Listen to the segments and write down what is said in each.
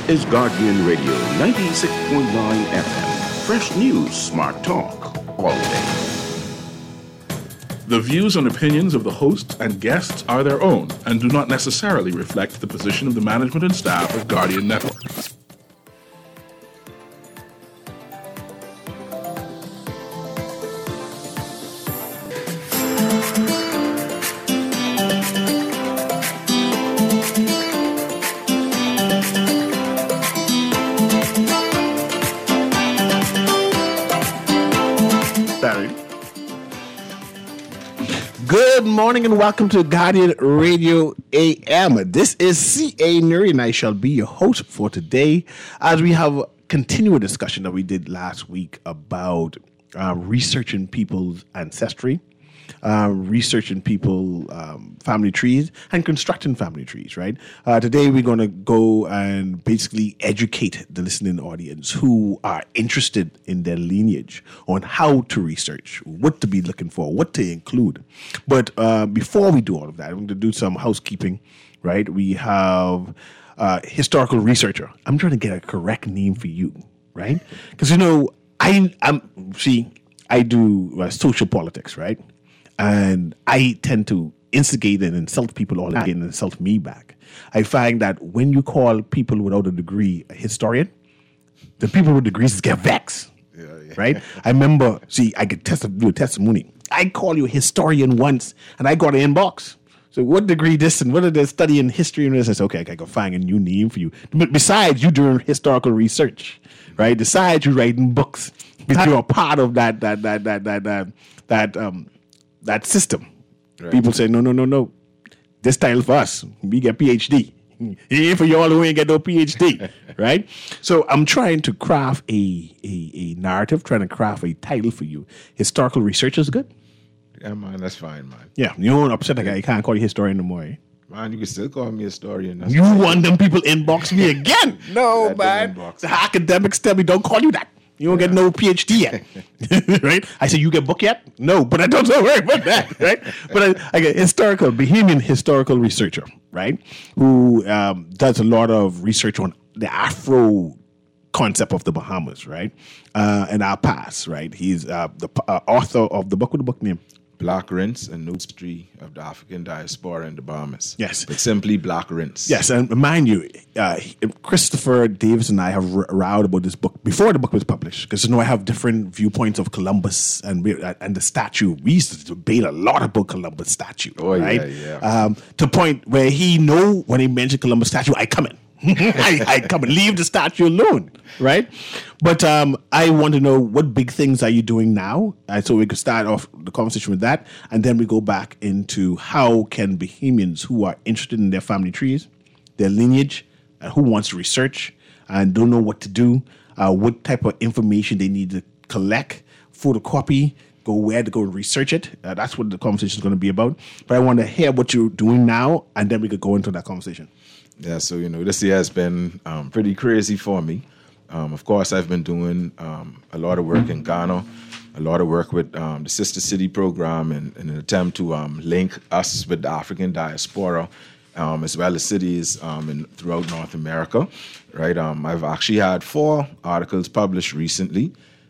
is Guardian Radio 96.9 FM. Fresh news, smart talk, all day. The views and opinions of the hosts and guests are their own and do not necessarily reflect the position of the management and staff of Guardian Network. Good morning and welcome to Guardian Radio AM. This is C.A. Nuri and I shall be your host for today as we have continued a discussion that we did last week about researching people's ancestry, researching people's family trees and constructing family trees, right? Today we're going to go and basically educate the listening audience who are interested in their lineage on how to research, what to be looking for, what to include. But before we do all of that, I'm going to do some housekeeping, right? We have historical researcher. I'm trying to get a correct name for you, right? Because, you know, I do social politics, right? And I tend to instigate and insult people all again and insult me back. I find that when you call people without a degree a historian, the people with degrees get vexed, right? I remember, I could do a testimony. I call you a historian once, and I got an inbox. So what degree this and what are they studying history and this? I said, okay, I can find a new name for you. But besides you doing historical research, right? Besides you writing books, because you're a part of that system. Right. People say, no. This title for us. We get PhD. It ain't for y'all who ain't get no PhD. Right? So I'm trying to craft a narrative, trying to craft a title for you. Historical research is good. Yeah, man, that's fine, man. Yeah, you don't upset the guy. You can't call you historian no more. Eh? Man, you can still call me a historian. You want them people inbox me again? No, man. The academics tell me don't call you that. You don't get no PhD yet, right? I said, you get book yet? No, but I don't worry about that, right? But I get Bahamian historical researcher, right? Who does a lot of research on the Afro concept of the Bahamas, right? And our past, right? He's the author of the book. What the book name? Black Rinse, a new history of the African diaspora in the Bahamas. Yes. But simply Black Rinse. Yes, and mind you, Christopher Davis and I have rowed about this book before the book was published, because I have different viewpoints of Columbus and the statue. We used to debate a lot about Columbus statue, right? Yeah. To the point where when he mentioned Columbus statue, I come in. I come and leave the statue alone, right? But I want to know what big things are you doing now? So we could start off the conversation with that, and then we go back into how can Bahamians who are interested in their family trees, their lineage, and who wants to research and don't know what to do, what type of information they need to collect, photocopy, go where to go research it. That's what the conversation is going to be about. But I want to hear what you're doing now, and then we could go into that conversation. Yeah, so, this year has been pretty crazy for me. Of course, I've been doing a lot of work in Ghana, a lot of work with the Sister City program in an attempt to link us with the African diaspora, as well as cities throughout North America, right? I've actually had 4 articles published recently,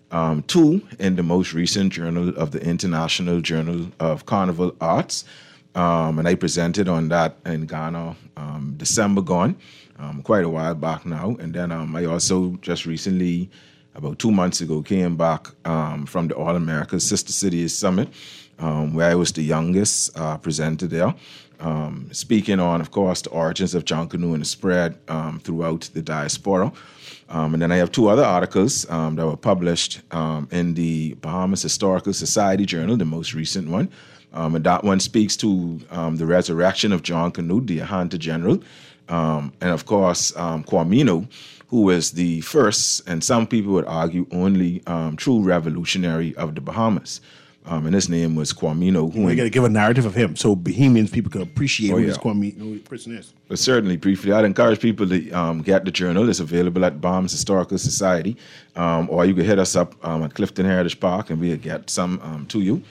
2 in the most recent journal of the International Journal of Carnival Arts, and I presented on that in Ghana December gone, quite a while back now. And then I also just recently, about 2 months ago, came back from the All America Sister Cities Summit, where I was the youngest presenter there, speaking on, of course, the origins of John Canoe and the spread throughout the diaspora. And then I have 2 other articles that were published in the Bahamas Historical Society Journal, the most recent one. And that one speaks to the resurrection of John Canoe, the Ahanta General, and of course, Kwamino, who was the first, and some people would argue only, true revolutionary of the Bahamas. And his name was Kwamino. We got to give a narrative of him so Bahamians people can appreciate who this Kwamino person is. But certainly, briefly, I'd encourage people to get the journal. It's available at Bahamas Historical Society, or you can hit us up at Clifton Heritage Park, and we'll get some to you.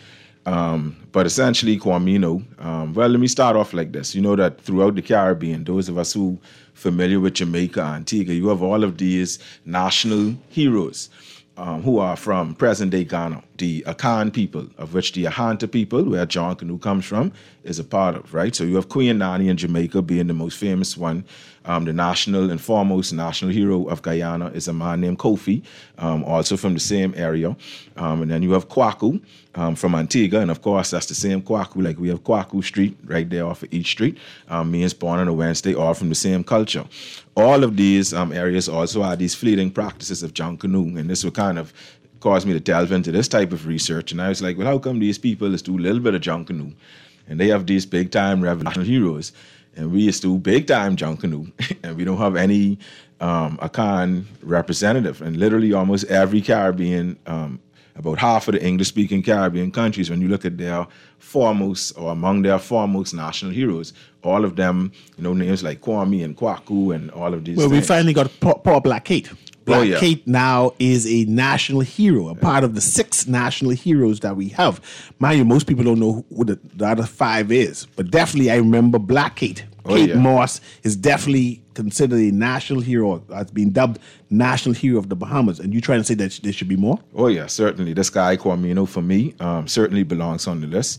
But essentially, Kwamino, well, let me start off like this. You know that throughout the Caribbean, those of us who familiar with Jamaica, Antigua, you have all of these national heroes who are from present-day Ghana. The Akan people, of which the Ahanta people, where John Canoe comes from, is a part of, right? So you have Queen Nani in Jamaica being the most famous one. The national and foremost national hero of Guyana is a man named Kofi, also from the same area. And then you have Kwaku from Antigua, and of course that's the same Kwaku, like we have Kwaku Street right there off of each street. Means born on a Wednesday, all from the same culture. All of these areas also are these fleeting practices of John Canoe, and this would kind of caused me to delve into this type of research. And I was like, well, how come these people just do a little bit of John Canoe? And they have these big-time revolutionary heroes. And we just do big-time John Canoe. And we don't have any Akan representative. And literally almost every Caribbean, about half of the English-speaking Caribbean countries, when you look at their foremost or among their foremost national heroes, all of them, names like Kwame and Kwaku and all of these Well, things. we finally got Paul Blackgate. yeah. Blackgate now is a national hero, a part of the 6 national heroes that we have. Mind you, most people don't know who the other 5 is, but definitely I remember Blackgate. Kate Moss is definitely considered a national hero, has been dubbed national hero of the Bahamas. And you trying to say that there should be more? Oh, yeah, certainly. This guy, Kwamino, for me, certainly belongs on the list.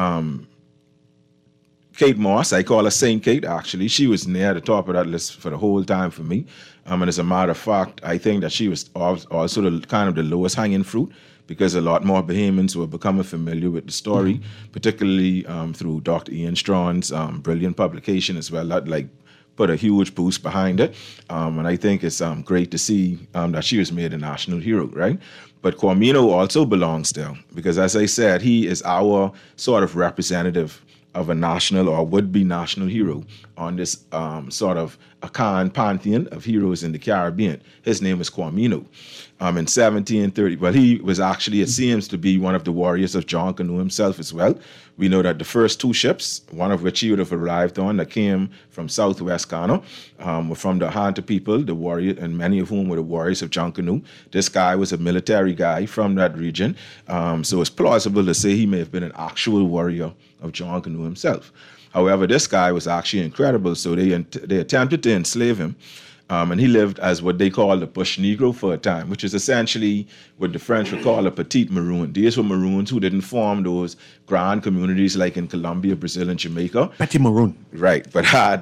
Kate Moss, I call her Saint Kate, actually. She was near the top of that list for the whole time for me. And as a matter of fact, I think that she was also the kind of the lowest hanging fruit, because a lot more Bahamians were becoming familiar with the story, particularly through Dr. Ian Strawn's brilliant publication as well. That put a huge boost behind it. And I think it's great to see that she was made a national hero, right? But Kwamino also belongs there, because as I said, he is our sort of representative of a national or would-be national hero on this sort of Akan pantheon of heroes in the Caribbean. His name is Kwamino. In 1730, well, he was actually, it seems to be one of the warriors of John Canoe himself as well. We know that the first 2 ships, one of which he would have arrived on, that came from southwest Ghana, were from the Ahanta people, the warrior, and many of whom were the warriors of John Canoe. This guy was a military guy from that region, so it's plausible to say he may have been an actual warrior of John Canoe himself. However, this guy was actually incredible, so they attempted to enslave him. And he lived as what they call the bush Negro for a time, which is essentially what the French would call a petite maroon. These were maroons who didn't form those grand communities like in Colombia, Brazil, and Jamaica. Petit maroon. Right, but had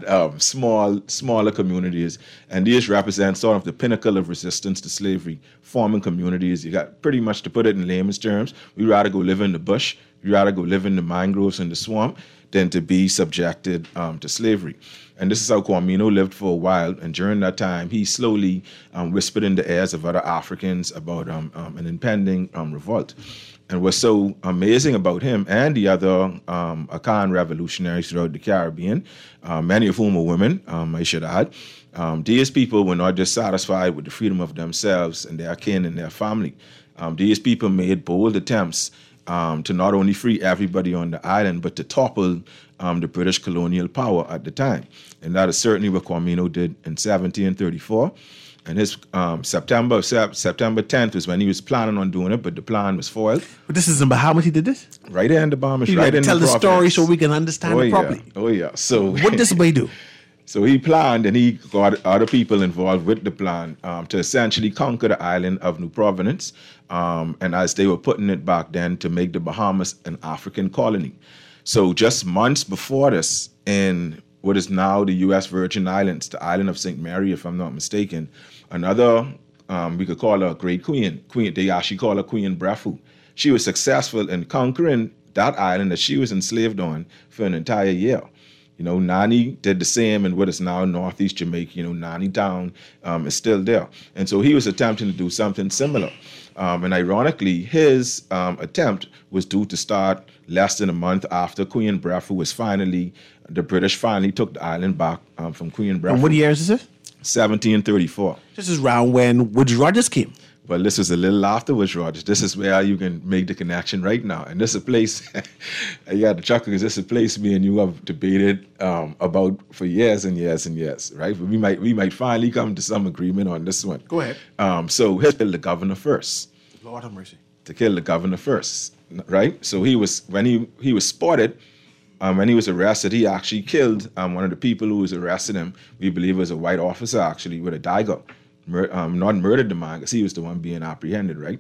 smaller communities. And these represent sort of the pinnacle of resistance to slavery, forming communities. You got pretty much, to put it in layman's terms, we'd rather go live in the bush, we'd rather go live in the mangroves and the swamp than to be subjected to slavery. And this is how Kwamino lived for a while. And during that time, he slowly whispered in the ears of other Africans about an impending revolt. And what's so amazing about him and the other Akan revolutionaries throughout the Caribbean, many of whom were women, I should add, these people were not just satisfied with the freedom of themselves and their kin and their family. These people made bold attempts to not only free everybody on the island, but to topple the British colonial power at the time. And that is certainly what Kwamino did in 1734. And his September 10th was when he was planning on doing it, but the plan was foiled. But this is in Bahamas he did this? Right in the Bahamas, You right in tell the Providence. story so we can understand it properly. Oh, yeah. So What did this boy do? So he planned, and he got other people involved with the plan to essentially conquer the island of New Providence, and as they were putting it back then, to make the Bahamas an African colony. So just months before this, in what is now the U.S. Virgin Islands, the island of St. Mary, if I'm not mistaken, another, we could call her a great queen. They actually call her Queen Brefu. She was successful in conquering that island that she was enslaved on for an entire year. Nani did the same in what is now Northeast Jamaica. Nani Town is still there. And so he was attempting to do something similar. And ironically, his attempt was due to start less than a month after Queen Brefu the British finally took the island back from Queen Brefu. And what year is this? 1734. This is around when Woodes Rogers came. Well, this was a little after Woodes Rogers. This is where you can make the connection right now. And this is a place, you got to chuckle, because this is a place me and you have debated about for years and years and years, right? But we might finally come to some agreement on this one. Go ahead. So he killed the governor first. Lord have mercy. To kill the governor first. right? So he was when he was spotted. When he was arrested, he actually killed one of the people who was arresting him. We believe it was a white officer, actually, with a dagger. Not murdered the man because he was the one being apprehended, right?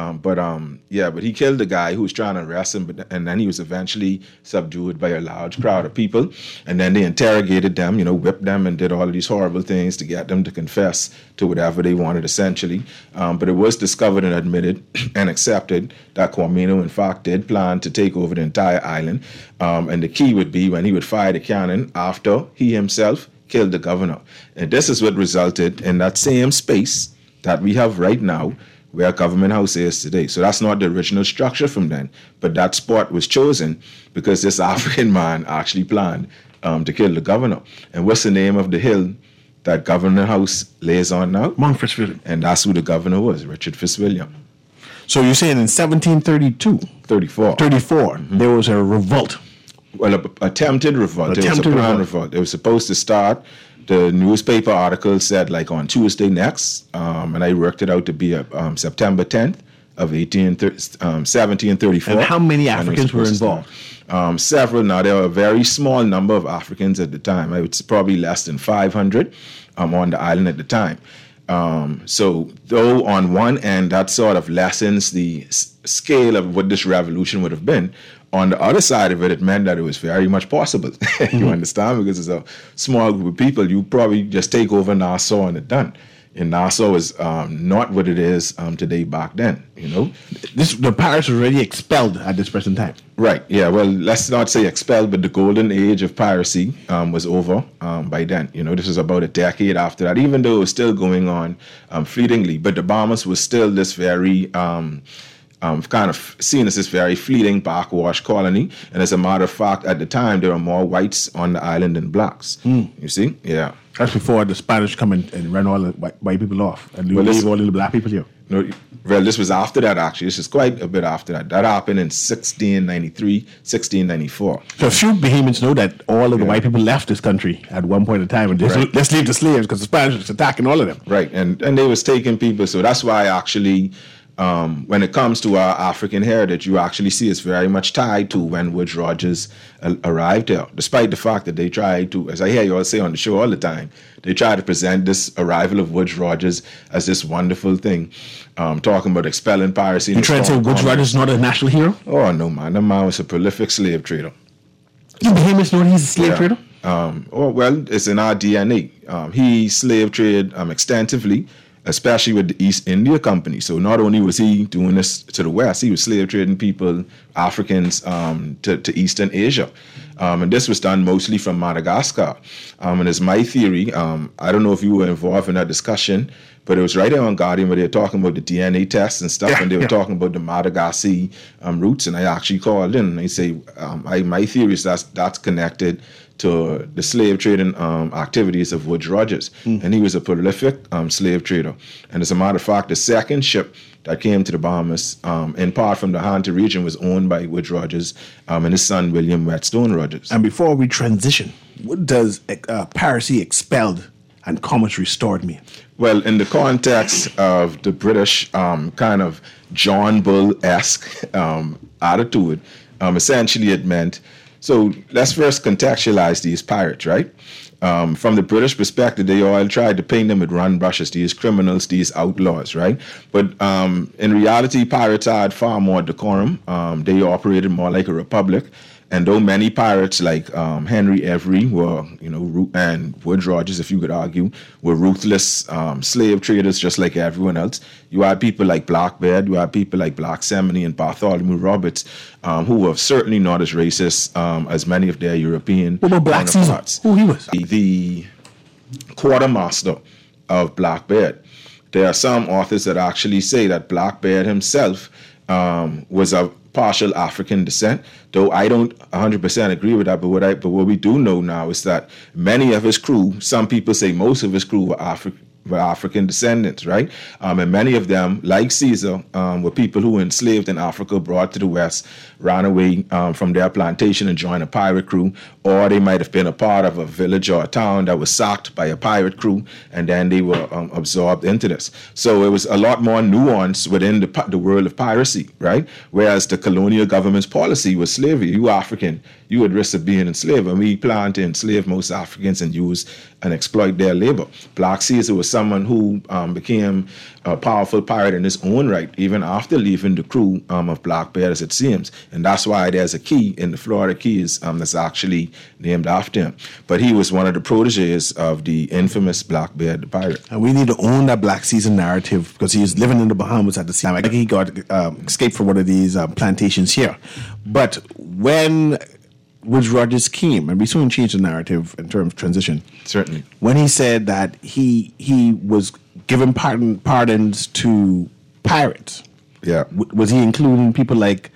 But he killed the guy who was trying to arrest him, and then he was eventually subdued by a large crowd of people. And then they interrogated them, whipped them and did all of these horrible things to get them to confess to whatever they wanted, essentially. But it was discovered and admitted and accepted that Kwamino, in fact, did plan to take over the entire island. And the key would be when he would fire the cannon after he himself killed the governor. And this is what resulted in that same space that we have right now where Government House is today. So that's not the original structure from then, but that spot was chosen because this African man actually planned to kill the governor. And what's the name of the hill that Government House lays on now? Mount Fitzwilliam. And that's who the governor was, Richard Fitzwilliam. So you're saying in 1732? 34. There was a revolt. Well, attempted revolt. It was a planned revolt. It was supposed to start. The newspaper article said like on Tuesday next, and I worked it out to be September 10th of 1734. And how many Africans were involved? Several. Now, there were a very small number of Africans at the time. I would say probably less than 500 on the island at the time. So though on one end, that sort of lessens the scale of what this revolution would have been, on the other side of it, it meant that it was very much possible. You understand? Because it's a small group of people. You probably just take over Nassau and it's done. And Nassau is not what it is today back then, The pirates were already expelled at this present time. Right, yeah. Well, let's not say expelled, but the golden age of piracy was over by then. This was about a decade after that, even though it was still going on fleetingly. But the Bahamas was still this very... kind of seen as this very fleeting backwash colony. And as a matter of fact, at the time, there were more whites on the island than blacks. You see? Yeah. That's before the Spanish come and ran all the white people off and leave all the black people here. No, well, this was after that, actually. This is quite a bit after that. That happened in 1693, 1694. So a few Bahamians know that all of the white people left this country at one point in time. And let's leave the slaves because the Spanish was attacking all of them. Right. And they was taking people. So that's why actually... when it comes to our African heritage, you actually see it's very much tied to when Woodes Rogers arrived here, despite the fact that they try to, as I hear you all say on the show all the time, they try to present this arrival of Woodes Rogers as this wonderful thing, talking about expelling piracy. You trying to say Woodes Rogers is not a national hero? Oh, no, man. That man was a prolific slave trader. The Bahamians know he's a slave trader? It's in our DNA. He slave traded extensively, especially with the East India Company. So not only was he doing this to the West, he was slave trading people, Africans, to Eastern Asia. And this was done mostly from Madagascar. And it's my theory, I don't know if you were involved in that discussion, but it was right there on Guardian where they were talking about the DNA tests and stuff, and they were talking about the Madagascar roots, and I actually called in and I say, my theory is that's connected to the slave trading activities of Woodes Rogers. And he was a prolific slave trader. And as a matter of fact, the second ship that came to the Bahamas, in part from the Haunted region, was owned by Woodes Rogers and his son, William Whetstone Rogers. And before we transition, what does piracy expelled and commerce restored mean? Well, in the context of the British kind of John Bull-esque attitude, essentially it meant... So let's first contextualize these pirates, right? From the British perspective, they all tried to paint them with run brushes, these criminals, these outlaws, right? But in reality, pirates had far more decorum. They operated more like a republic. And though many pirates like Henry Every were, and Woodes Rogers, if you could argue, were ruthless slave traders just like everyone else, you had people like Blackbeard, you had people like Black Semony and Bartholomew Roberts, who were certainly not as racist as many of their European counterparts. Who he was? The quartermaster of Blackbeard. There are some authors that actually say that Blackbeard himself was of partial African descent, though I don't 100% agree with that. But what we do know now is that many of his crew, some people say most of his crew, were were African descendants, right? And many of them, like Caesar, were people who were enslaved in Africa, brought to the West, ran away from their plantation and joined a pirate crew, or they might have been a part of a village or a town that was sacked by a pirate crew, and then they were absorbed into this. So it was a lot more nuance within the world of piracy, right? Whereas the colonial government's policy was slavery. You African, you at risk of being enslaved, and we plan to enslave most Africans and use and exploit their labor. Black Caesar was someone who became a powerful pirate in his own right, even after leaving the crew of Blackbeard, as it seems. And that's why there's a key in the Florida Keys that's actually named after him. But he was one of the proteges of the infamous Blackbeard the pirate. And we need to own that Black Caesar narrative because he was living in the Bahamas at the same time. I think he got escaped from one of these plantations here. But when Woodes Rogers came, and we soon changed the narrative in terms of transition. Certainly. When he said that he was giving pardons to pirates. Yeah. Was he including people like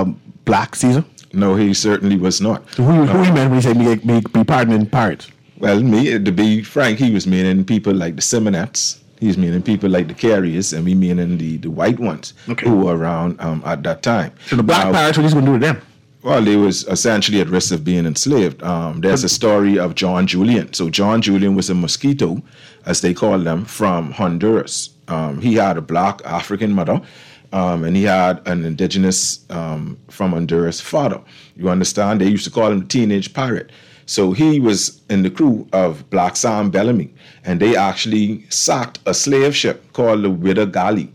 Black Caesar? No, he certainly was not. So who he meant when he said be pardoning pirates? Well, to be frank, he was meaning people like the Simonettes. He was meaning people like the Carriers, and we meaning the white ones who were around at that time. So the black pirates, what he's going to do with them? Well, they was essentially at risk of being enslaved. There's a story of John Julian. So John Julian was a mosquito, as they call them, from Honduras. He had a black African mother, and he had an indigenous from Honduras father. You understand? They used to call him the teenage pirate. So he was in the crew of Black Sam Bellamy, and they actually sacked a slave ship called the Widow Galley.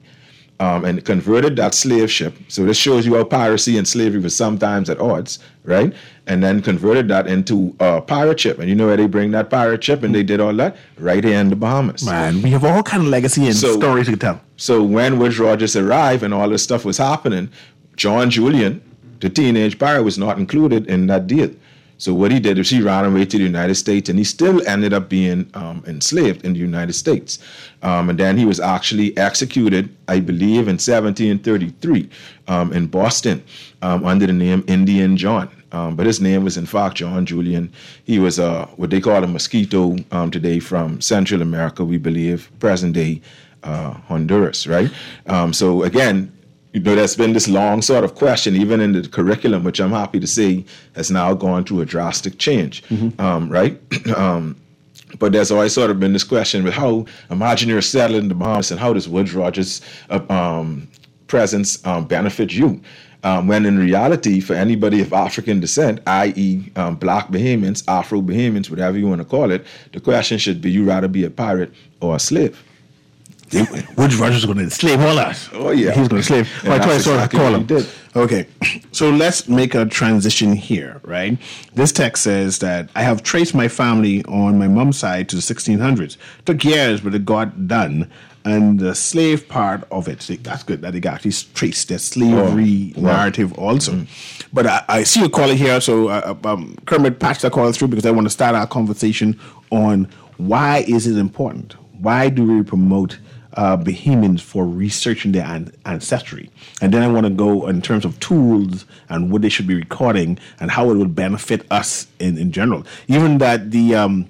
And converted that slave ship. So this shows you how piracy and slavery was sometimes at odds, right? And then converted that into a pirate ship. And you know where they bring that pirate ship and they did all that? Right here in the Bahamas. Man, we have all kind of legacy and stories to tell. So when Woodes Rogers arrived and all this stuff was happening, John Julian, the teenage pirate, was not included in that deal. So what he did is he ran away to the United States, and he still ended up being enslaved in the United States. And then he was actually executed, I believe, in 1733 in Boston under the name Indian John. But his name was, in fact, John Julian. He was what they call a mosquito today from Central America, we believe, present-day Honduras, right? So again, you know, there's been this long sort of question, even in the curriculum, which I'm happy to say has now gone through a drastic change, right? But there's always sort of been this question with how, imagine you're settled in the Bahamas, and how does Woodes Rogers' presence benefit you? When in reality, for anybody of African descent, i.e. Black Bahamians, Afro-Bahamians, whatever you want to call it, the question should be, you rather be a pirate or a slave? Woodes Rogers is going to enslave all us. Oh, yeah. He's going to enslave. That's exactly what he did. Okay, so let's make a transition here, right? This text says that I have traced my family on my mom's side to the 1600s. Took years, but it got done. And the slave part of it, that's good that they got actually traced the slavery narrative also. But I see a caller here, so Kermit, patch that caller through because I want to start our conversation on why is it important? Why do we promote Bahamians for researching their ancestry? And then I want to go in terms of tools and what they should be recording and how it would benefit us in general. Even that the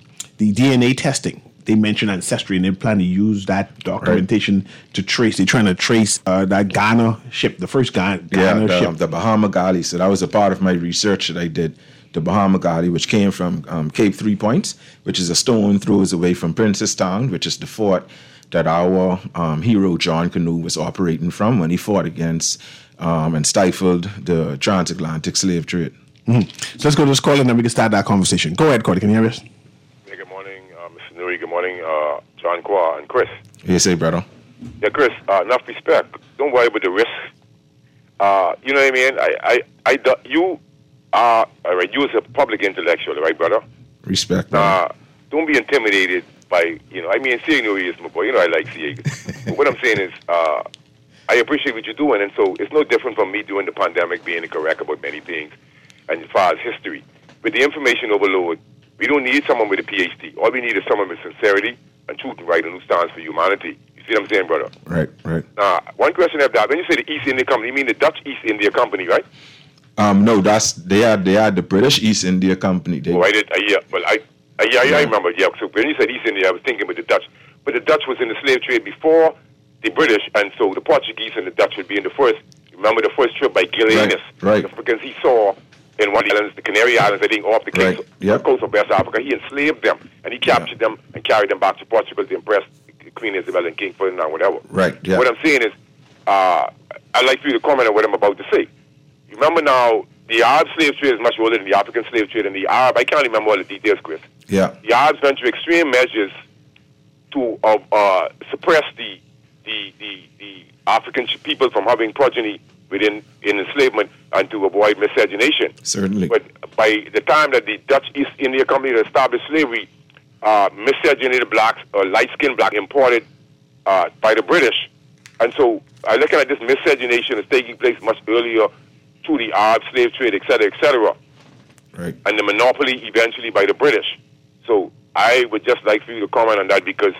DNA testing, they mention ancestry and they plan to use that documentation to trace. They're trying to trace that Ghana ship, the first Ghana ship. The Bahama Galley. So that was a part of my research that I did. The Bahama Galley, which came from Cape 3 Points, which is a stone throws away from Princestown, which is the fort that our hero John Canoe was operating from when he fought against and stifled the transatlantic slave trade. Mm-hmm. So let's go to this call and then we can start that conversation. Go ahead, Cody. Can you hear us? Hey, good morning, Mr. Nuri. Good morning, John Qua and Chris. Yes, hey, brother. Yeah, Chris, enough respect. Don't worry about the risk. You know what I mean? You are, all right, you as a public intellectual, right, brother? Respect, brother. Don't be intimidated by, I mean, C.A. Nuri is my boy. I like C.A. But what I'm saying is, I appreciate what you're doing, and so it's no different from me during the pandemic being correct about many things, and as far as history. With the information overload, we don't need someone with a PhD. All we need is someone with sincerity and truth and right and who stands for humanity. You see what I'm saying, brother? Right. One question I have that. When you say the East India Company, you mean the Dutch East India Company, right? No, they are the British East India Company. I remember. Yeah. So when you said East India, I was thinking about the Dutch. but the Dutch was in the slave trade before the British, and so the Portuguese and the Dutch would be in the first. Remember the first trip by Gillianis, right. Because he saw in one of the islands, the Canary Islands, I think, off the coast of West Africa, he enslaved them, and he captured them and carried them back to Portugal to impress Queen Isabel and King Ferdinand, whatever. Right. Yeah. What I'm saying is, I'd like for you to comment on what I'm about to say. Remember now, the Arab slave trade is much older than the African slave trade, and the Arab, I can't remember all the details, Chris. Yeah. The Arabs went to extreme measures to suppress the African people from having progeny in enslavement and to avoid miscegenation. Certainly. But by the time that the Dutch East India Company established slavery, miscegenated blacks or light-skinned black imported by the British. And so I'm looking at this miscegenation is taking place much earlier through the Arab slave trade, et cetera, right. and the monopoly eventually by the British. So I would just like for you to comment on that because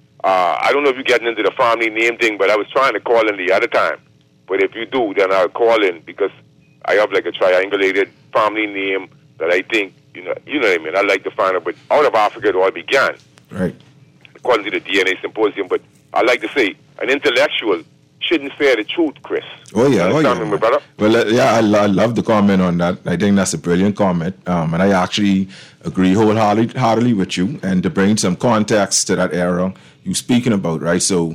I don't know if you're getting into the family name thing, but I was trying to call in the other time. But if you do, then I'll call in because I have like a triangulated family name that I think, you know what I mean? I'd like to find out, but out of Africa it all began. Right. According to the DNA Symposium, but I'd like to say an intellectual shouldn't fear the truth, Chris. Oh, yeah. My brother? Well, I love the comment on that. I think that's a brilliant comment. And I actually agree wholeheartedly with you. And to bring some context to that era you're speaking about, right? So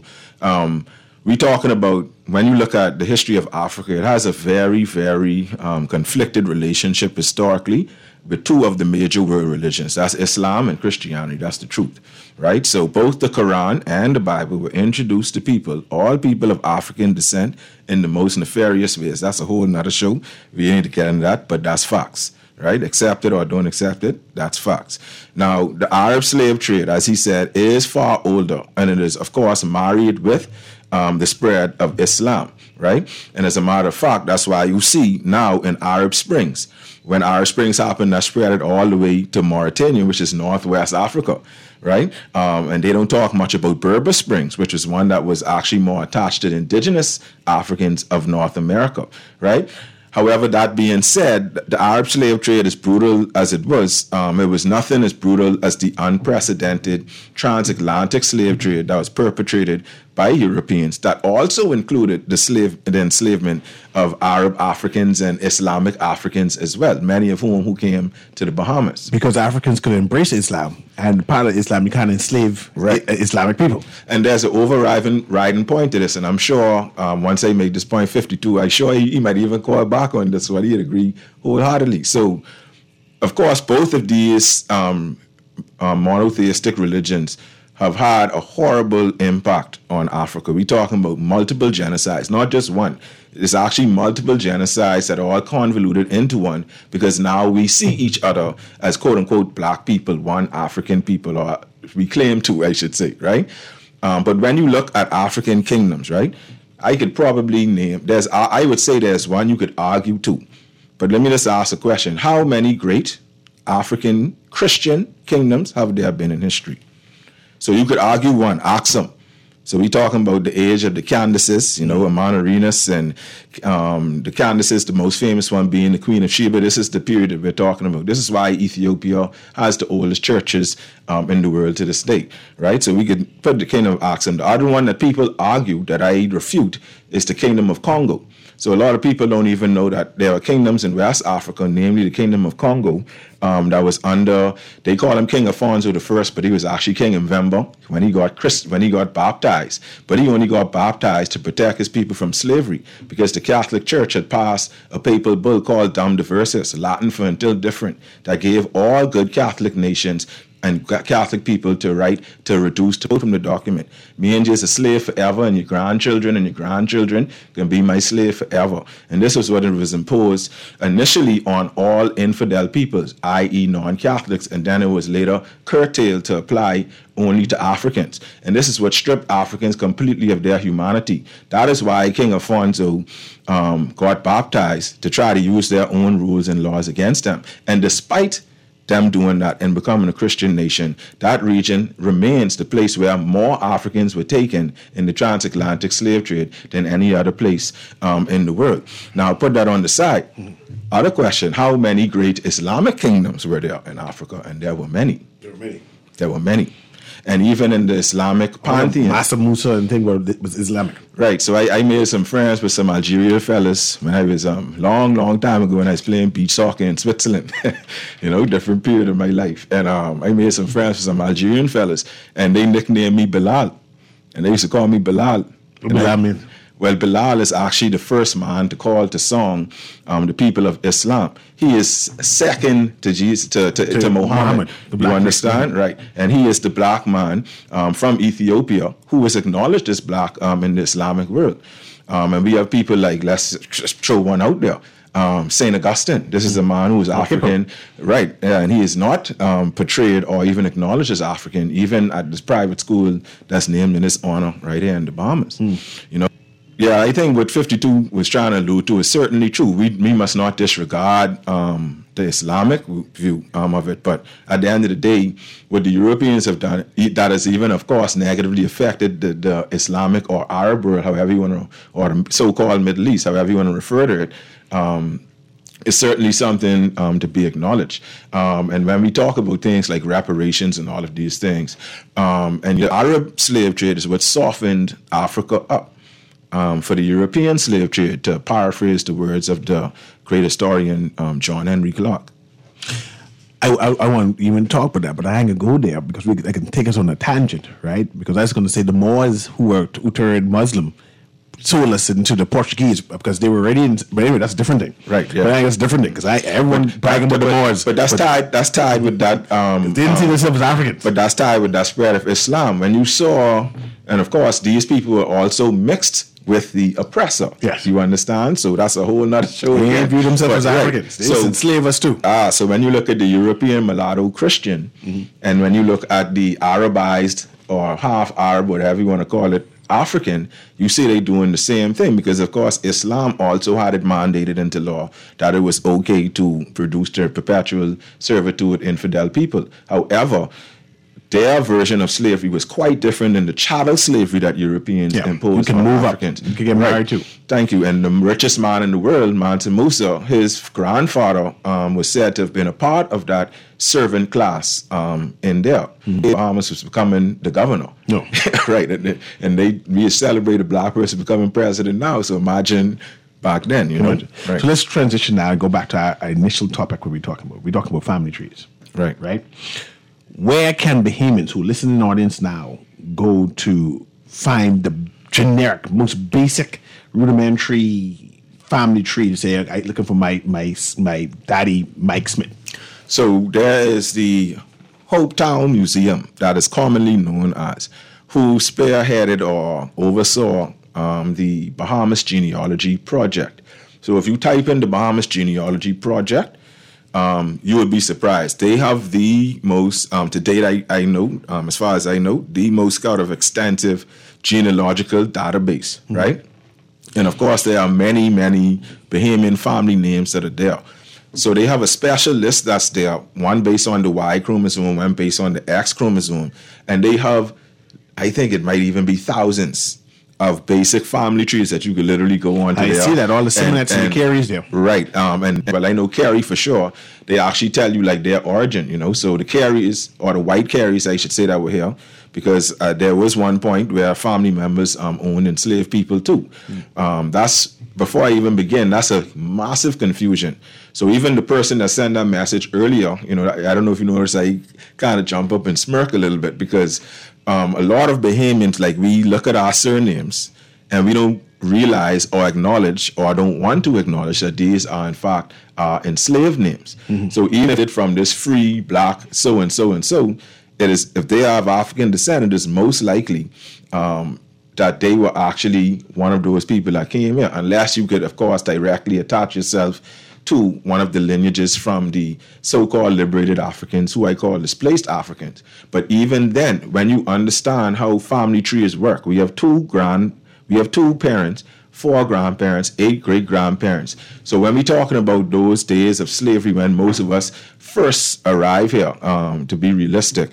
we're talking about, when you look at the history of Africa, it has a very, very conflicted relationship historically with two of the major world religions. That's Islam and Christianity. That's the truth, right? So both the Quran and the Bible were introduced to people, all people of African descent, in the most nefarious ways. That's a whole nother show. We ain't to get into that, but that's facts, right? Accept it or don't accept it, that's facts. Now, the Arab slave trade, as he said, is far older, and it is, of course, married with the spread of Islam, right? And as a matter of fact, that's why you see now in Arab Springs, when Arab Springs happened, that spread it all the way to Mauritania, which is northwest Africa, right? And they don't talk much about Berber Springs, which is one that was actually more attached to the indigenous Africans of North America, right? However, that being said, the Arab slave trade, as brutal as it was nothing as brutal as the unprecedented transatlantic slave trade that was perpetrated by Europeans that also included the enslavement of Arab Africans and Islamic Africans as well, many of whom came to the Bahamas. Because Africans could embrace Islam, and part of Islam, you can't enslave Islamic people. And there's an overriding point to this, and I'm sure once I make this point 52, I'm sure he might even call back on this one. He'd agree wholeheartedly. So, of course, both of these monotheistic religions have had a horrible impact on Africa. We're talking about multiple genocides, not just one. It's actually multiple genocides that are all convoluted into one because now we see each other as quote-unquote black people, one African people, or we claim to, I should say, right? But when you look at African kingdoms, right, I could probably name, I would say there's one, you could argue two. But let me just ask a question. How many great African Christian kingdoms have there been in history? So you could argue one, ask them. So we're talking about the age of the Candaces, Amanirenas, and the Candaces, the most famous one being the Queen of Sheba. This is the period that we're talking about. This is why Ethiopia has the oldest churches in the world to this day, right? So we could put the Kingdom of Aksum. The other one that people argue that I refute is the Kingdom of Congo. So a lot of people don't even know that there are kingdoms in West Africa, namely the Kingdom of Congo, that was under, they call him King Alfonso I, but he was actually King Mvemba when he got baptized. But he only got baptized to protect his people from slavery because the Catholic Church had passed a papal bull called Dum Diversas, Latin for until different, that gave all good Catholic nations and Catholic people to reduce to from the document. Me and just a slave forever, and your grandchildren can be my slave forever. And this was what it was imposed initially on all infidel peoples, i.e. non-Catholics, and then it was later curtailed to apply only to Africans. And this is what stripped Africans completely of their humanity. That is why King Alfonso got baptized, to try to use their own rules and laws against them. And despite them doing that and becoming a Christian nation, that region remains the place where more Africans were taken in the transatlantic slave trade than any other place in the world. Now, put that on the side. Other question, how many great Islamic kingdoms were there in Africa? And there were many. There were many. and even in the Islamic pantheon. Master Musa and thing was Islamic. Right, so I made some friends with some Algerian fellas when I was long time ago when I was playing beach soccer in Switzerland. Different period of my life. And I made some friends with some Algerian fellas, and they nicknamed me Bilal. And they used to call me Bilal. What does that mean? Well, Bilal is actually the first man to call to song the people of Islam. He is second to Jesus, to Muhammad. You understand? Right. And he is the black man from Ethiopia who is acknowledged as black in the Islamic world. And we have people like, let's just throw one out there. St. Augustine. This is a man who is African, right? And he is not portrayed or even acknowledged as African, even at this private school that's named in his honor right here in the Bahamas. Yeah, I think what 52 was trying to allude to is certainly true. We must not disregard the Islamic view of it, but at the end of the day, what the Europeans have done, that has even, of course, negatively affected the Islamic or Arab world, however you want to, or the so-called Middle East, however you want to refer to it, is certainly something to be acknowledged. And when we talk about things like reparations and all of these things, and the Arab slave trade is what softened Africa up. For the European slave trade, to paraphrase the words of the great historian John Henry Clark. I want to even talk about that, but I ain't gonna go there because I can take us on a tangent, right? Because I was going to say the Moors who turned Muslim sold us into the Portuguese because they were already in. But anyway, that's a different thing, right? Yeah, but I think that's a different thing because everyone bragging about the Moors, but that's tied with that. They didn't see themselves as Africans, but that's tied with that spread of Islam. When you saw, and of course, these people were also mixed with the oppressor. Yes. You understand? So that's a whole nother show. They didn't view themselves as Africans. They enslave us too. So when you look at the European mulatto Christian, and when you look at the Arabized or half Arab, whatever you want to call it, African, you see they doing the same thing because, of course, Islam also had it mandated into law that it was okay to produce their perpetual servitude infidel people. However, their version of slavery was quite different than the chattel slavery that Europeans imposed on Africans. You can get married too. Thank you. And the richest man in the world, Mansa Musa, his grandfather was said to have been a part of that servant class in there. Bahamas was becoming the governor. No. Right. And we celebrate a black person becoming president now. So imagine back then, Right. So let's transition now and go back to our initial topic what we're talking about. We're talking about family trees. Right. Right? Where can Bahamians who listen in the audience now go to find the generic, most basic, rudimentary family tree to say, I'm looking for my daddy, Mike Smith? So there is the Hopetown Museum that is commonly known as, who spearheaded or oversaw the Bahamas Genealogy Project. So if you type in the Bahamas Genealogy Project, you would be surprised. They have the most, to date I know, as far as I know, the most kind of extensive genealogical database, right? And of course, there are many, many Bahamian family names that are there. So they have a special list that's there, one based on the Y chromosome, one based on the X chromosome. And they have, I think it might even be thousands of basic family trees that you could literally go on to. I see that, all the similarities and Carries there. Right. Well, I know Carrie for sure. They actually tell you like their origin, So the Carries, or the white Carries, I should say that were here, because there was one point where family members owned enslaved people too. That's, before I even begin, that's a massive confusion. So even the person that sent that message earlier, I don't know if you noticed, I kind of jump up and smirk a little bit because a lot of Bahamians, like, we look at our surnames and we don't realize or acknowledge or don't want to acknowledge that these are in fact enslaved names. So even if it's from this free black so and so and so, it is, if they are of African descent, it is most likely that they were actually one of those people that came here, unless you could, of course, directly attach yourself to one of the lineages from the so-called liberated Africans, who I call displaced Africans. But even then, when you understand how family trees work, we have two parents, 4 grandparents, 8 great-grandparents. So when we're talking about those days of slavery, when most of us first arrive here, to be realistic,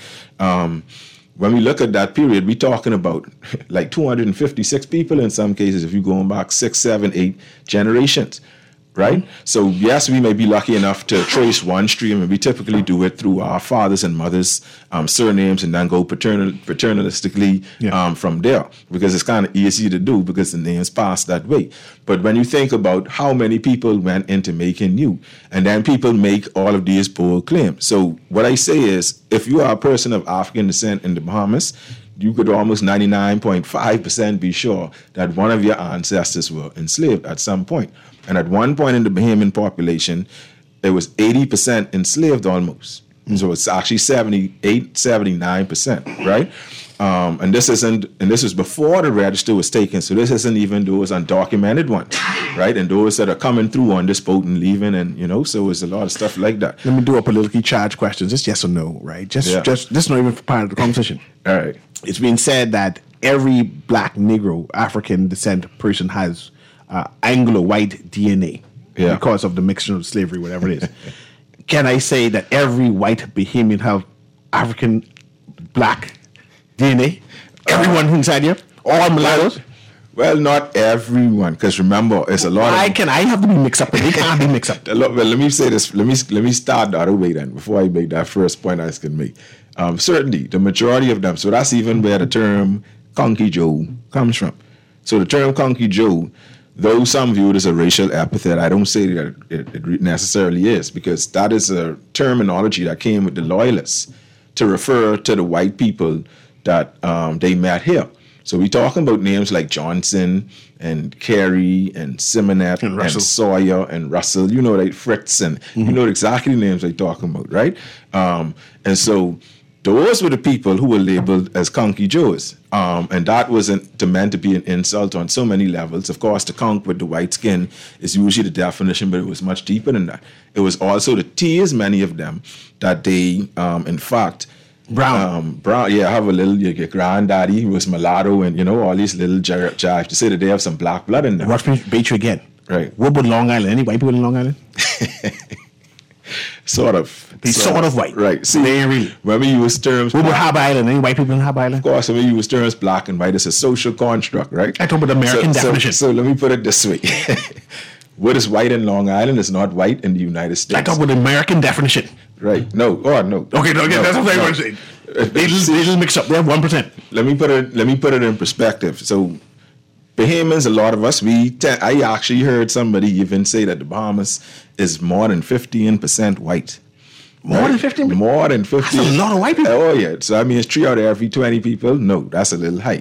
when we look at that period, we're talking about like 256 people in some cases, if you're going back 6, 7, 8 generations. right? So yes, we may be lucky enough to trace one stream, and we typically do it through our fathers and mothers' surnames, and then go paternalistically from there, because it's kind of easy to do because the names pass that way. But when you think about how many people went into making you, and then people make all of these bold claims. So what I say is, if you are a person of African descent in the Bahamas, you could almost 99.5% be sure that one of your ancestors were enslaved at some point. And at one point in the Bahamian population, it was 80% enslaved almost. So it's actually 78, 79%, right? And this was before the register was taken. So this isn't even those undocumented ones, right? And those that are coming through on this boat and leaving, and so it's a lot of stuff like that. Let me do a politically charged question. Just yes or no, right? Just this is not even part of the conversation. All right. It's been said that every black Negro, African descent person has Anglo-white DNA because of the mixture of slavery, whatever it is. Can I say that every white Bahamian have African black DNA? Everyone inside here? All mulattoes? Well, not everyone, because remember, it's a lot. Why can I have to be mixed up? They can't be mixed up. Well, let me say this. Let me start the other way then, before I make that first point I was going to make. Certainly, the majority of them. So that's even where the term Conky Joe comes from. So the term Conky Joe, though some view it as a racial epithet, I don't say that it necessarily is, because that is a terminology that came with the Loyalists to refer to the white people that they met here. So we're talking about names like Johnson and Carey and Simonet and Sawyer and Russell, like Fritz, and you know exactly the names I'm talking about, right? And so those were the people who were labeled as Conky Joes. And that wasn't meant to be an insult on so many levels. Of course, the conch with the white skin is usually the definition, but it was much deeper than that. It was also to tease many of them that they, in fact, Brown, have a little, your granddaddy was mulatto, and all these little jive to say that they have some black blood in them. Watch me bait you again. Right. What about Long Island? Any white people in Long Island? Sort of. He's sort of white. Right. See, really. when we use terms... What about Harbor Island? Any white people in Harbor Island? Of course, when we use terms black and white, it's a social construct, right? I talk about the American definition. So let me put it this way. What is white in Long Island is not white in the United States. I talk about the American definition. Right. No. Oh, no. Okay, that's what I was saying. They just mix up. They have 1%. Let me put it in perspective. So Bahamians, a lot of us, I actually heard somebody even say that the Bahamas is more than 15% white. More than 15%? More than 15%. That's a lot of white people. Oh, yeah. So, I mean, it's 3 out of every 20 people. No, that's a little high.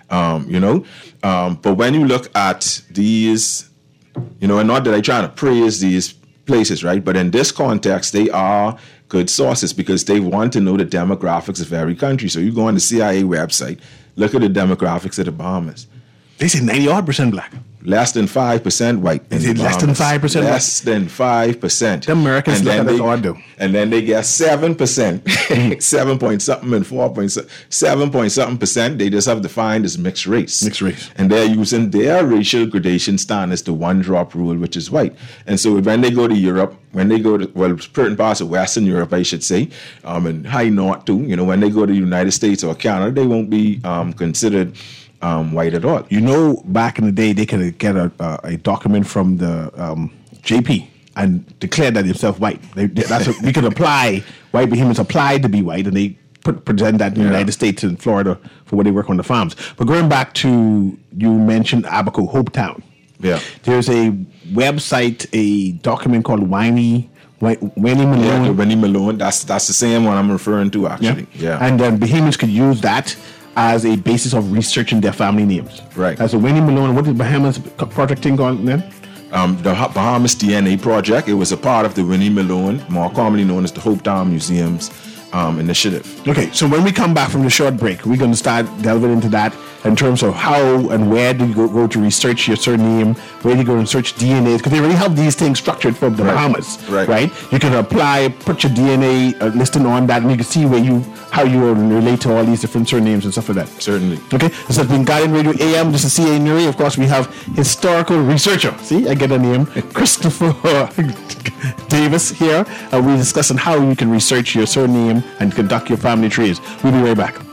But when you look at these, and not that I try to praise these places, right? But in this context, they are good sources because they want to know the demographics of every country. So you go on the CIA website, look at the demographics of the Bahamas. They say 90% black. Less than 5% white. Is it less than 5%? Less than 5%. The Americans look at us odd, though. And then they get 7%, 7 point something and 4 point 7 point something percent. They just have defined as mixed race. Mixed race. And they're using their racial gradation standards, the one drop rule, which is white. And so when they go to Europe, when they go to, certain parts of Western Europe, I should say, and high north too, when they go to the United States or Canada, they won't be considered white at all. Back in the day, they could get a document from the JP and declare that themselves white. We could apply, white Bahamians applied to be white, and they present that in the United States and Florida for where they work on the farms. But going back to, you mentioned Abaco, Hopetown. Yeah. There's a website, a document called Winnie Malone. Yeah, Winnie Malone. That's the same one I'm referring to, actually. Yeah. And then Bahamians could use that as a basis of researching their family names. Right. As a Winnie Malone, what is Bahamas project thing called then? The Bahamas DNA Project. It was a part of the Winnie Malone, more commonly known as the Hopetown Museum's initiative. Okay, so when we come back from the short break, we're going to start delving into that in terms of how and where do you go to research your surname, where do you go and search DNA, because they already have these things structured for the Bahamas, right? You can apply, put your DNA listing on that, and you can see how you relate to all these different surnames and stuff like that. Certainly. Okay, this has been Guardian Radio AM. This is C.A. Nuri. Of course, we have historical researcher. See, I get a name. Christopher Davis here. We're discussing how you can research your surname and conduct your family trees. We'll be right back.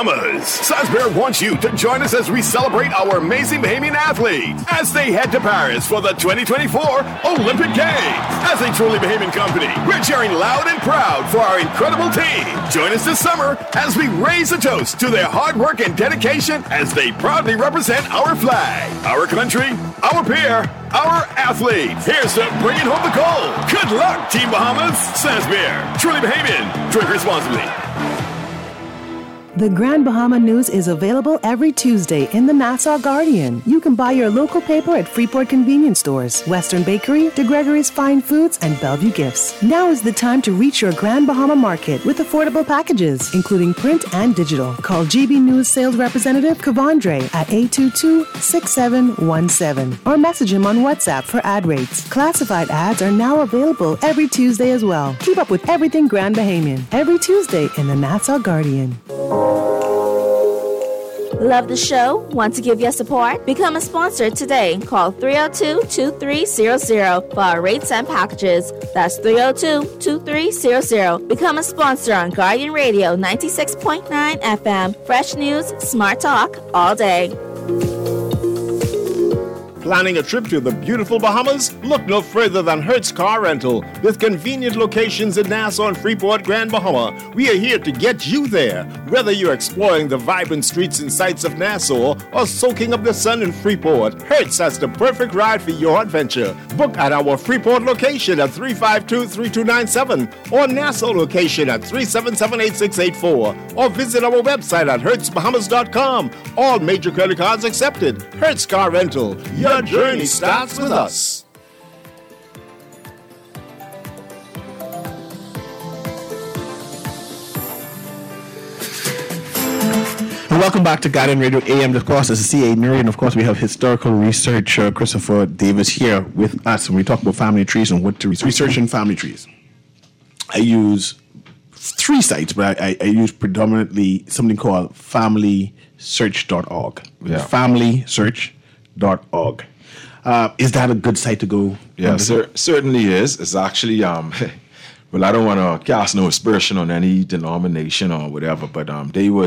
Bahamas. Sasbear wants you to join us as we celebrate our amazing Bahamian athletes as they head to Paris for the 2024 Olympic Games. As a truly Bahamian company, we're cheering loud and proud for our incredible team. Join us this summer as we raise a toast to their hard work and dedication as they proudly represent our flag, our country, our peer, our athletes. Here's to bringing home the gold. Good luck, Team Bahamas. Sasbear, truly Bahamian. Drink responsibly. The Grand Bahama News is available every Tuesday in the Nassau Guardian. You can buy your local paper at Freeport Convenience Stores, Western Bakery, De Gregory's Fine Foods, and Bellevue Gifts. Now is the time to reach your Grand Bahama market with affordable packages, including print and digital. Call GB News sales representative Kavandre at 822-6717 or message him on WhatsApp for ad rates. Classified ads are now available every Tuesday as well. Keep up with everything Grand Bahamian every Tuesday in the Nassau Guardian. Love the show? Want to give your support? Become a sponsor today. Call 302-2300 for our rates and packages. That's 302-2300. Become a sponsor on Guardian Radio 96.9 FM. Fresh news, smart talk, all day. Planning a trip to the beautiful Bahamas? Look no further than Hertz Car Rental. With convenient locations in Nassau and Freeport, Grand Bahama, we are here to get you there. Whether you're exploring the vibrant streets and sights of Nassau or soaking up the sun in Freeport, Hertz has the perfect ride for your adventure. Book at our Freeport location at 352-3297 or Nassau location at 377-8684 or visit our website at hertzbahamas.com. All major credit cards accepted. Hertz Car Rental. Your journey starts with us. And welcome back to Guardian Radio AM. Of course, this is CA Nuri, and of course, we have historical researcher Christopher Davis here with us, and we talk about family trees and what to research in family trees. I use 3 sites, but I use predominantly something called FamilySearch.org. Yeah. FamilySearch.org. Is that a good site to go? Yeah, certainly is. It's actually, well, I don't want to cast no aspersion on any denomination or whatever, but they were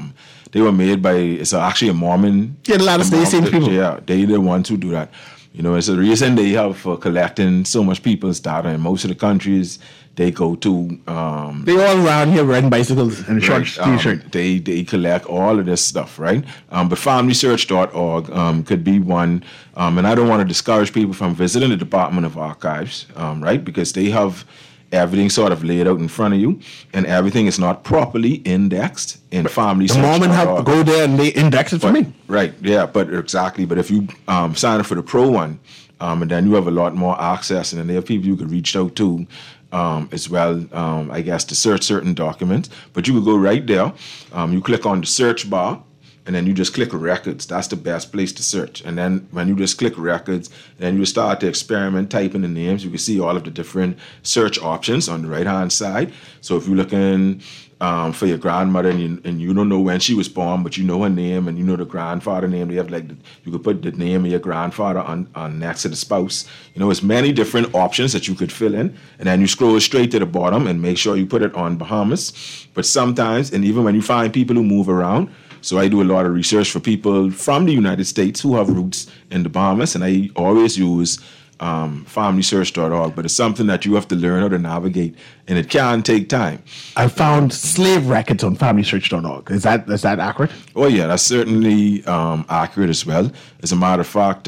made by, it's actually a Mormon. Yeah, a lot of same people. Yeah, they the ones who do that. You know, it's the reason they have for collecting so much people's data in most of the countries they go to. They all around here riding bicycles and short t-shirt. They collect all of this stuff, right? But FamilySearch.org could be one. And I don't want to discourage people from visiting the Department of Archives, right? Because they have everything sort of laid out in front of you, and everything is not properly indexed in FamilySearch.org. The moment have to go there and they index it for me. Right, yeah, but exactly. But if you sign up for the Pro one, and then you have a lot more access, and then they have people you could reach out to as well, I guess, to search certain documents. But you could go right there. You click on the search bar, and then you just click records. That's the best place to search. And then when you just click records, then you start to experiment, typing the names. You can see all of the different search options on the right-hand side. So if you're looking for your grandmother and you don't know when she was born, but you know her name and you know the grandfather name, they have you could put the name of your grandfather on next to the spouse. You know, it's many different options that you could fill in. And then you scroll straight to the bottom and make sure you put it on Bahamas. But sometimes, and even when you find people who move around, so I do a lot of research for people from the United States who have roots in the Bahamas, and I always use FamilySearch.org, but it's something that you have to learn how to navigate, and it can take time. I found slave records on FamilySearch.org. Is that accurate? Oh yeah, that's certainly accurate as well. As a matter of fact,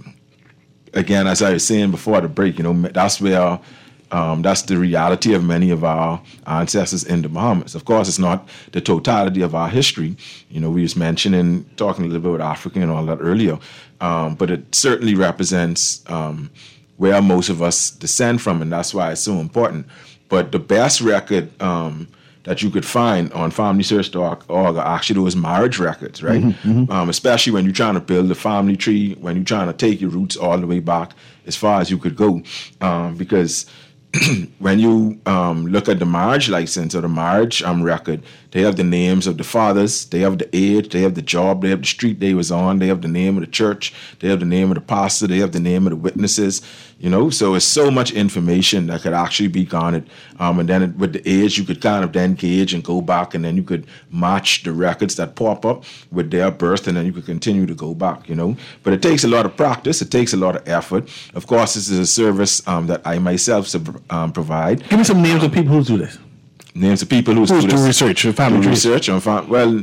again, as I was saying before the break, you know, that's where that's the reality of many of our ancestors in the Bahamas. Of course, it's not the totality of our history. You know, we was mentioning, talking a little bit about Africa and all that earlier, but it certainly represents where most of us descend from, and that's why it's so important. But the best record that you could find on FamilySearch.org are actually those marriage records, right? Mm-hmm. Especially when you're trying to build a family tree, when you're trying to take your roots all the way back as far as you could go, because when you look at the marriage license or the marriage record, they have the names of the fathers, they have the age, they have the job, they have the street they was on, they have the name of the church, they have the name of the pastor, they have the name of the witnesses. You know, so it's so much information that could actually be garnered. And then with the age, you could kind of then gauge and go back, and then you could match the records that pop up with their birth, and then you could continue to go back, you know. But it takes a lot of practice. It takes a lot of effort. Of course, this is a service that I myself provide. Give me some names of people who do this. Names of people who do research, family research. Well,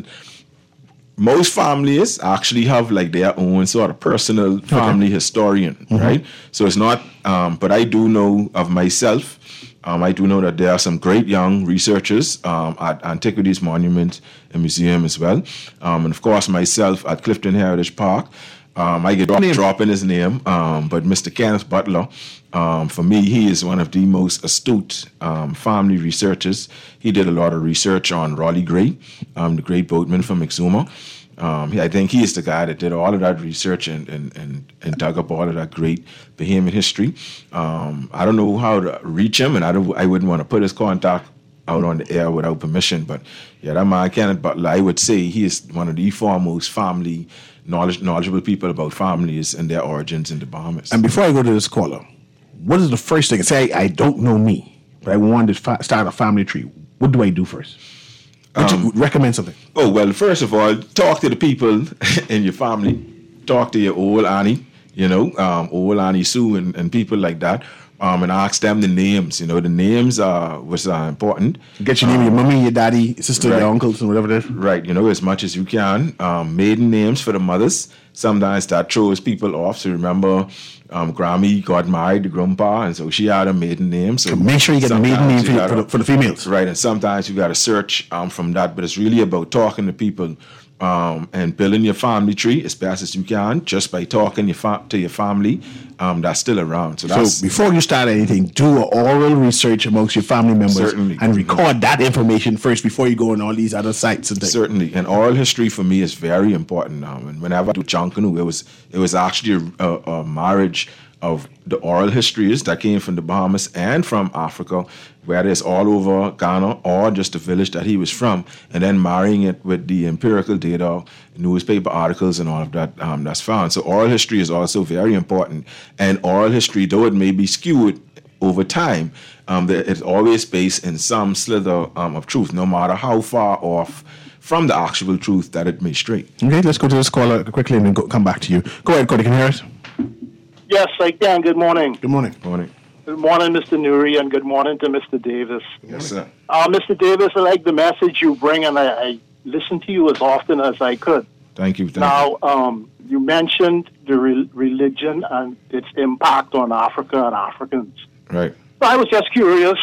most families actually have like their own sort of personal family historian, right? So it's not, but I do know of myself. I do know that there are some great young researchers at Antiquities Monument and Museum as well. And of course, myself at Clifton Heritage Park. I get dropping his name, but Mr. Kenneth Butler, for me, he is one of the most astute family researchers. He did a lot of research on Raleigh Gray, the great boatman from Exuma. I think he is the guy that did all of that research and dug up all of that great Bahamian history. I don't know how to reach him, and I wouldn't want to put his contact out on the air without permission. But yeah, that man Kenneth Butler, I would say he is one of the foremost family knowledgeable people about families and their origins in the Bahamas. And before I go to this caller, what is the first thing? Say I don't know me, but I want to start a family tree. What do I do first? Recommend something. Oh, well, first of all, talk to the people in your family. Talk to your old auntie, you know, old Auntie Sue and people like that. And ask them the names. You know, the names was important. Get your name of your mommy, your daddy, sister, right. Your uncles, and whatever it is. Right, you know, as much as you can. Maiden names for the mothers. Sometimes that throws people off. So remember, Grammy got married to Grandpa, and so she had a maiden name. So make sure you get a maiden name for the females. Right, and sometimes you got to search from that. But it's really about talking to people and building your family tree as best as you can, just by talking to your family that's still around. So before you start anything, do oral research amongst your family members. Certainly. And record that information first before you go on all these other sites and things. Certainly. And oral history for me is very important now. And whenever I do Junkanoo, it was actually a marriage of the oral histories that came from the Bahamas and from Africa, whether it's all over Ghana or just the village that he was from, and then marrying it with the empirical data, newspaper articles, and all of that that's found. So oral history is also very important. And oral history, though it may be skewed over time, it's always based in some slither of truth, no matter how far off from the actual truth that it may stray. Okay, let's go to this caller quickly and then come back to you. Go ahead, Cody, can you hear us? Yes, I can. Good morning. Good morning. Good morning. Good morning, Mr. Nuri, and good morning to Mr. Davis. Yes, sir. Mr. Davis, I like the message you bring, and I listen to you as often as I could. Thank you. You mentioned the religion and its impact on Africa and Africans. Right. So I was just curious,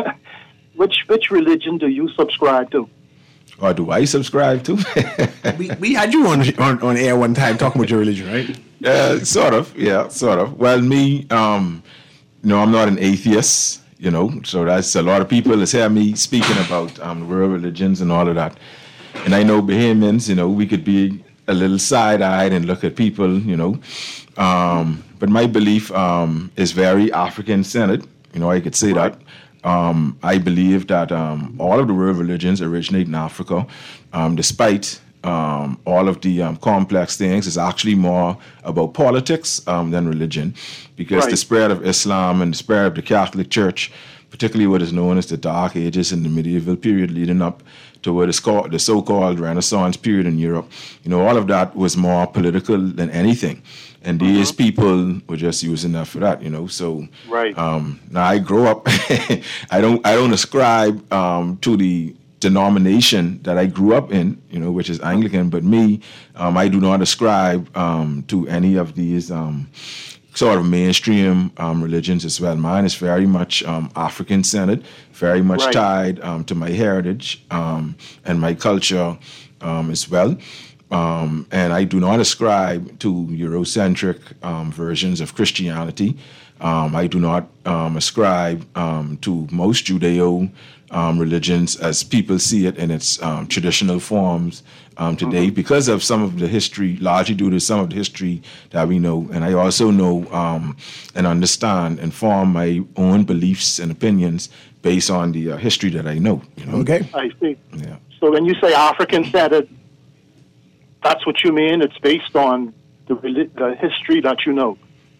which religion do you subscribe to? Or do I subscribe to? we had you on air one time talking about your religion, right? Sort of. Yeah, sort of. Well, me, I'm not an atheist, you know, so that's a lot of people that hear me speaking about world religions and all of that. And I know Bahamians, you know, we could be a little side-eyed and look at people, you know. But my belief is very African-centered, you know, I could say that. I believe that all of the world religions originate in Africa, despite all of the complex things. It's actually more about politics than religion, because the spread of Islam and the spread of the Catholic Church, particularly what is known as the Dark Ages and the medieval period leading up to what is called the so-called Renaissance period in Europe, you know, all of that was more political than anything. And these people were just using that for that, you know. So now I grow up, I don't ascribe to the denomination that I grew up in, you know, which is Anglican. But me, I do not ascribe to any of these sort of mainstream religions as well. Mine is very much African-centered, very much tied to my heritage and my culture as well. And I do not ascribe to Eurocentric versions of Christianity. I do not ascribe to most Judeo religions as people see it in its traditional forms today, because of some of the history, largely due to some of the history that we know. And I also know and understand and form my own beliefs and opinions based on the history that I know. You know? Okay. I see. Yeah. So when you say African-centered, that's what you mean? It's based on the history that you know?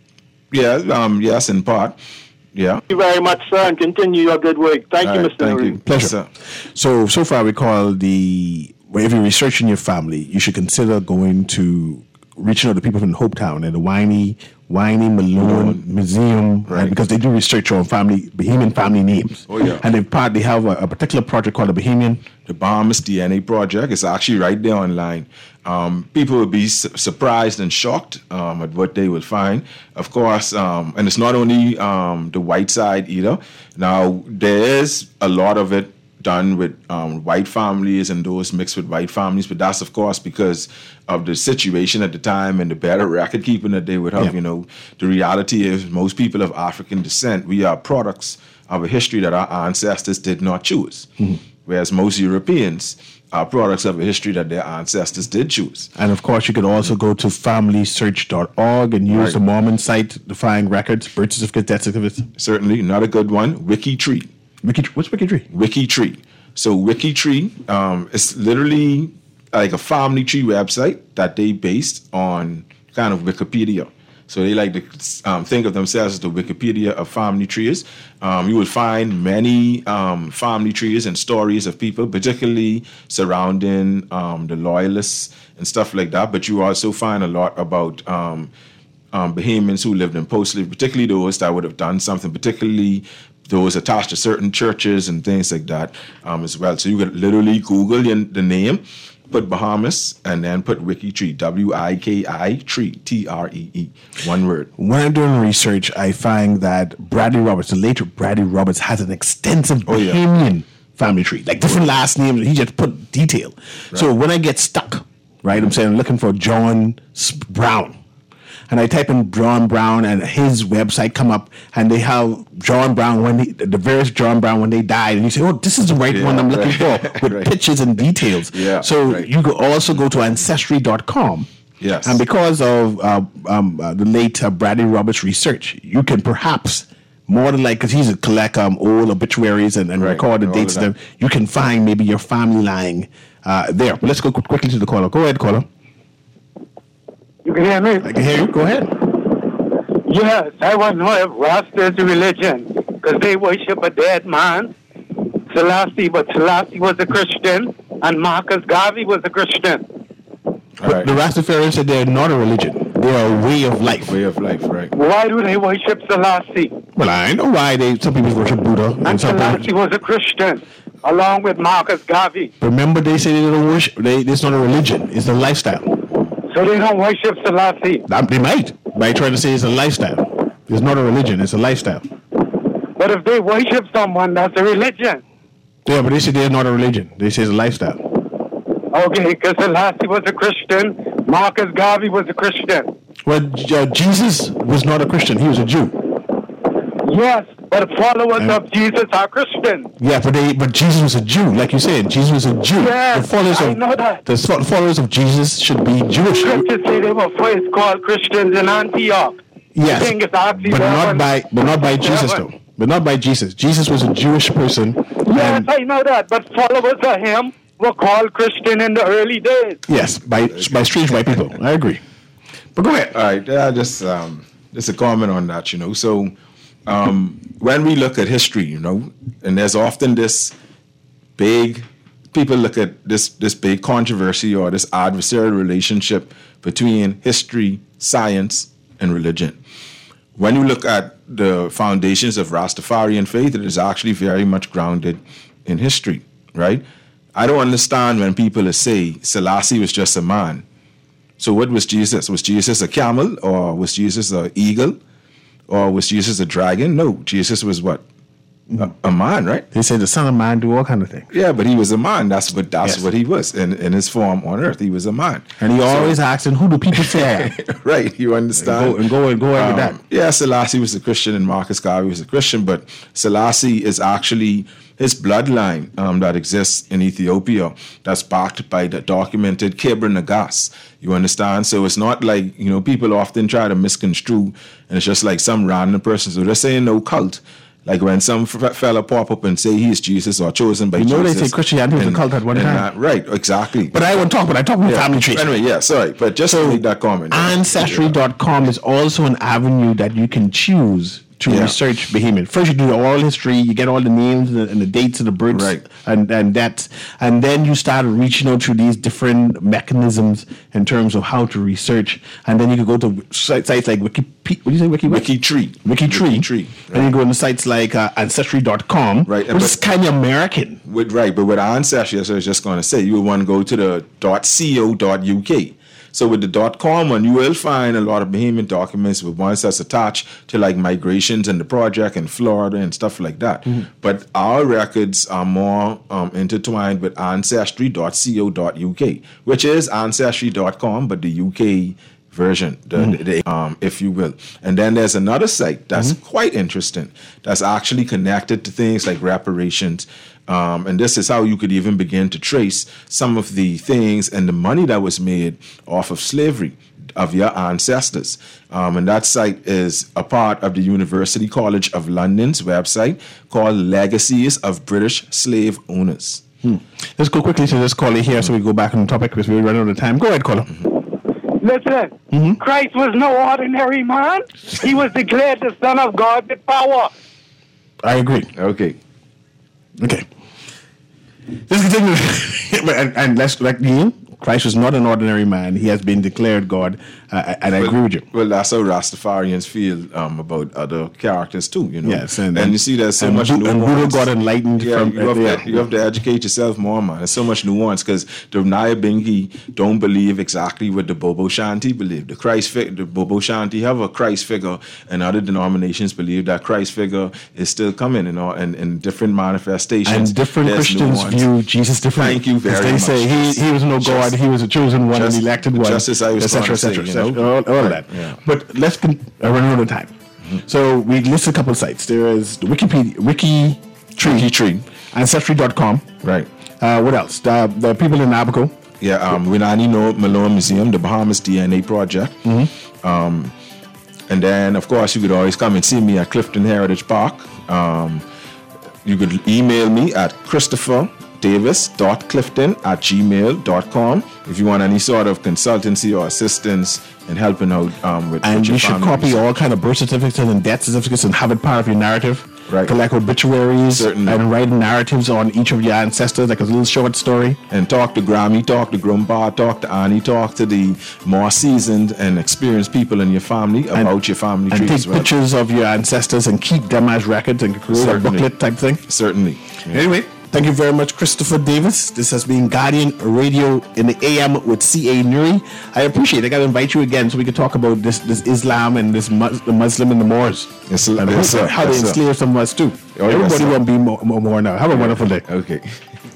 Yes, in part. Yeah. Thank you very much, sir, and continue your good work. Thank you, Mr. Thank Nuri. you. Pleasure. So far we call if you're researching your family, you should consider going to reaching out to people from Hopetown and the Winey Malone Museum, right? Because they do research on Bahamian family names. Oh yeah. And they have a particular project called the Bahamas DNA Project. It's actually right there online. People will be surprised and shocked at what they will find. Of course, and it's not only the white side either. Now, there is a lot of it done with white families and those mixed with white families, but that's, of course, because of the situation at the time and the better record keeping that they would have. Yeah. The reality is most people of African descent, we are products of a history that our ancestors did not choose. Mm-hmm. Whereas most Europeans are products of a history that their ancestors did choose. And of course, you could also go to familysearch.org and use the Mormon site to find records, birth certificates, death certificates. Certainly, not a good one. WikiTree. What's WikiTree? WikiTree. So WikiTree is literally like a family tree website that they based on kind of Wikipedia. So they like to think of themselves as the Wikipedia of family trees. You will find many family trees and stories of people, particularly surrounding the loyalists and stuff like that. But you also find a lot about Bahamians who lived in post-slavery, particularly those that would have done something, particularly those attached to certain churches and things like that as well. So you could literally Google the name, put Bahamas, and then put WikiTree, WIKI tree, TREE, one word. When I'm doing research, I find that Bradley Roberts, the later Bradley Roberts, has an extensive Bahamian family tree, like different last names. He just put detail. Right. So when I get stuck, right, I'm looking for John Brown. And I type in John Brown, and his website come up, and they have John Brown the various John Brown when they died, and you say, "Oh, this is the right one I'm looking for," with pictures and details. Yeah, so you could also go to Ancestry.com. Yes. And because of the late Bradley Roberts research, you can perhaps more than because he's a collect old obituaries and record the dates. Them you can find maybe your family lying there. But let's go quickly to the caller. Go ahead, caller. You can hear me? I can hear you. Go ahead. Yes, I want to know if Rasta is a religion because they worship a dead man, Selassie, but Selassie was a Christian and Marcus Garvey was a Christian. But the Rastafarians said they're not a religion. They are a way of life. Way of life, right. Why do they worship Selassie? Well, I know why some people worship Buddha. And Selassie was a Christian, along with Marcus Garvey. Remember, they say they don't worship. It's not a religion. It's a lifestyle. So they don't worship Selassie? They might. By trying to say it's a lifestyle. It's not a religion. It's a lifestyle. But if they worship someone, that's a religion. Yeah, but they say they're not a religion. They say it's a lifestyle. Okay, because Selassie was a Christian, Marcus Garvey was a Christian. Well, Jesus was not a Christian. He was a Jew. Yes, but followers of Jesus are Christians. Yeah, but Jesus was a Jew, like you said. Jesus was a Jew. Yes, I know that. The followers of Jesus should be Jewish. Scripture say they were first called Christians in Antioch. Yes, but not by Jesus though. But not by Jesus. Jesus was a Jewish person. Yes, I know that. But followers of him were called Christian in the early days. Yes, by strange white people. I agree. But go ahead. All right, just a comment on that. So. When we look at history, and there's often this people look at this big controversy or this adversarial relationship between history, science, and religion. When you look at the foundations of Rastafarian faith, it is actually very much grounded in history, right? I don't understand when people say Selassie was just a man. So what was Jesus? Was Jesus a camel or was Jesus an eagle? Or was Jesus a dragon? No, Jesus was what? A man, right? They say the Son of Man do all kind of things. Yeah, but he was a man. That's what he was in his form on earth. He was a man, and he always asking, "Who do people say?" Right? You understand? And go with that. Yeah, Selassie was a Christian, and Marcus Garvey was a Christian, but Selassie is actually his bloodline that exists in Ethiopia. That's backed by the documented Kebra Nagas. You understand? So it's not like people often try to misconstrue, and it's just like some random person. So they're saying no cult. Like when some fella pop up and say he's Jesus or chosen by You know, Jesus. they say Christianity was a cult at one time. Right, exactly. But I won't talk about it. I talk about family trees. Anyway, yeah, sorry. But just to make that comment. Ancestry.com is also an avenue that you can choose to research Bahamian. First, you do the oral history, you get all the names and the dates of the births, Right. and then you start reaching out through these different mechanisms in terms of how to research. And then you can go to sites like What do you say? Wikitree. Wikitree. And you go to sites like Ancestry.com, Right, which is kind of American. But with Ancestry, as I was just going to say, you would want to go to the .co.uk. So with the .com one, you will find a lot of Bahamian documents with ones that's attached to like migrations and the project in Florida and stuff like that. But our records are more intertwined with ancestry.co.uk, which is ancestry.com, but the UK version, if you will. And then there's another site that's quite interesting, that's actually connected to things like reparations. And this is how you could even begin to trace some of the things and the money that was made off of slavery of your ancestors. And that site is a part of the University College of London's website called Legacies of British Slave Owners. Let's go quickly to this caller here so we go back on the topic because we're running out of time. Go ahead, caller. Listen, Christ was no ordinary man. He was declared the Son of God with power. I agree. Okay. Let's continue. and let's like you. Christ was not an ordinary man. He has been declared God, and I agree with you. Well, that's how Rastafarians feel about other characters too, you know. Yes, and you see there's so much nuance. And Buddha got enlightened from you have to educate yourself more, man. There's so much nuance because the Nyabingi don't believe exactly what the Bobo Shanti believe. The Bobo Shanti have a Christ figure, and other denominations believe that Christ figure is still coming, you know, in different manifestations. And different Christians view Jesus differently. Thank you very much. They say he was no God. He was a chosen one, an elected one, just as I was etc., etc., all of that. Yeah. But let's run out of time. So we list a couple of sites. There is the Wikitree, Ancestry.com. Right. What else? The people in Abaco. Yeah, Winani Malone Museum, the Bahamas DNA Project. And then, of course, you could always come and see me at Clifton Heritage Park. You could email me at ChristopherDavis.clifton@gmail.com if you want any sort of consultancy or assistance in helping out with And your you should family. copy all kind of birth certificates and death certificates and have it part of your narrative. Right. Collect obituaries Certainly. and write narratives on each of your ancestors, like a little short story. And talk to Grammy, talk to Grumpa, talk to Annie, talk to the more seasoned and experienced people in your family about your family tree And as take well. pictures of your ancestors and keep them as records and create a Certainly. booklet type thing. Certainly. Yeah. Anyway, thank you very much, Christopher Davis. This has been Guardian Radio in the AM with C.A. Nuri. I appreciate it. I got to invite you again so we can talk about this Islam and the Muslim and the Moors. Yes, and yes, sir. how they Yes, sir. enslave some of us too. Oh, yes, Everybody sir. want to be more now. Have a wonderful day. Okay.